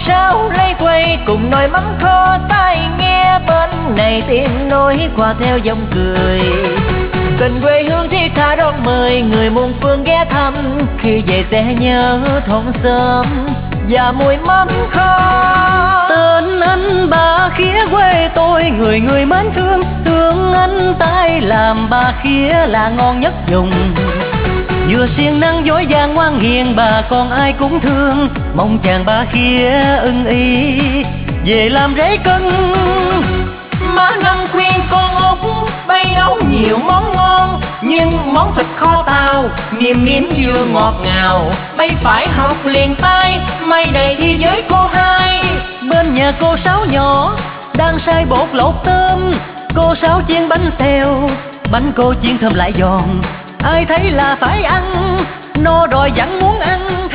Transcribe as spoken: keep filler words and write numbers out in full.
sáu lấy quay cùng nồi mắm kho, tai nghe bên này tìm nối qua theo dòng cười. Tình quê hương thiết tha đón mời người muôn phương ghé thăm, khi về sẽ nhớ thôn xóm và mùi mắm kho. Tên anh Bà Khía quê tôi, người người mến thương, thương anh tay làm Bà Khía là ngon nhất vùng. Vừa siêng năng dối gian ngoan hiền, bà con ai cũng thương, mong chàng Bà Khía ưng ý về làm rễ cân. Má Năm khuyên con Út bay nấu nhiều món ngon, nhưng món thịt kho tàu mềm miếng vừa ngọt ngào. Bay phải học liền tay, mai này đi với cô hai. Bên nhà cô Sáu nhỏ đang xay bột lột tôm, cô Sáu chiên bánh xèo, bánh cô chiên thơm lại giòn. Ai thấy là phải ăn, no đòi vẫn muốn ăn.